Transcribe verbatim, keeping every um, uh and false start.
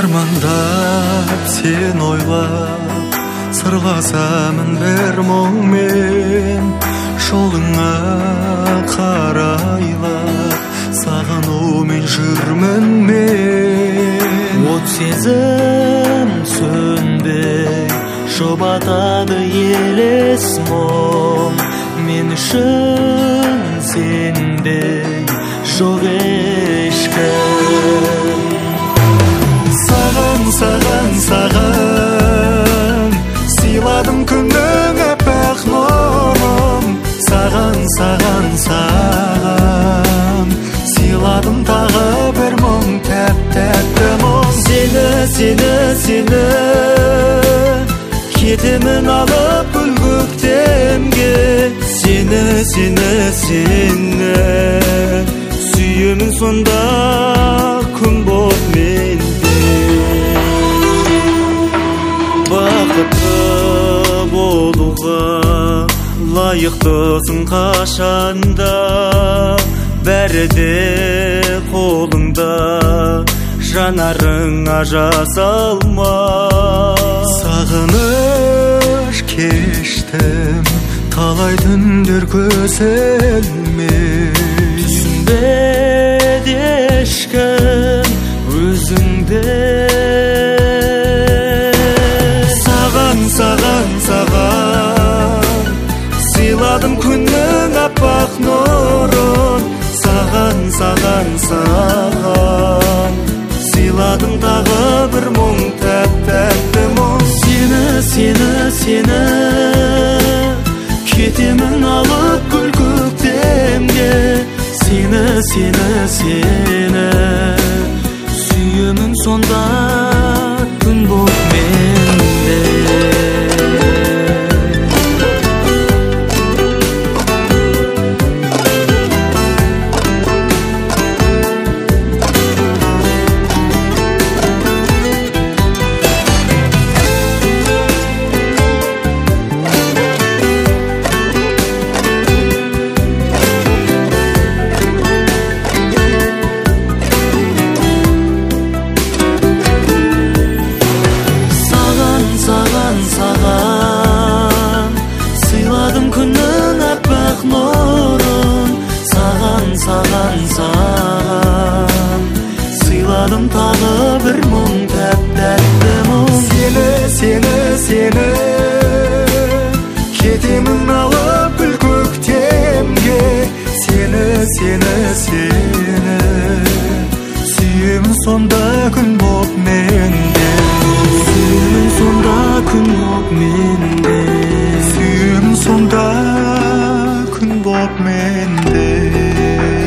армандап сен ойлап сырласамын бір мұңмен жолыңа қарайлап сағынумен жүрмін мен. От сезім сөнбей жұбатады елес мұң, мен үшін сендей жоқ ешкім. Саған, саған, саған сыйладым күннің аппақ нұрын. Саған, саған, саған сыйладым тағы бір мұң, тәп-тәтті мұң. Сені, сені, сені кетемін алып гүл көктемге. Сені, сені, сені сүйемін сонда күн боп менде. Бақытты болуға лайықтысың қашанда, бәрі де қолыңда, жанарыңа жас алма. Сағыныш кештім талай түндер көз ілмей, түсінбеді ешкім өзіңде. Саған, саған, саған сыйладым күннің аппақ нұрын. Саған, саған, саған сыйладым тағы бір мұң, тәп-тәтті мұң. Сені, сені, сені кетемін алып гүл көктемге. Сені, сені, сені сүйемін сонда күн боп менде. Күннің аппақ нұрын. Саған, саған, саған сыйладым тағы бір мұң, тәп-тәтті мұң. Сені, сені, сені кетемін алып гүл көктемге. Сені, сені, сені сүйемін сонда күн боп менде. Сүйемін сонда күн боп менде. Сүйемін сонда күн боп менде.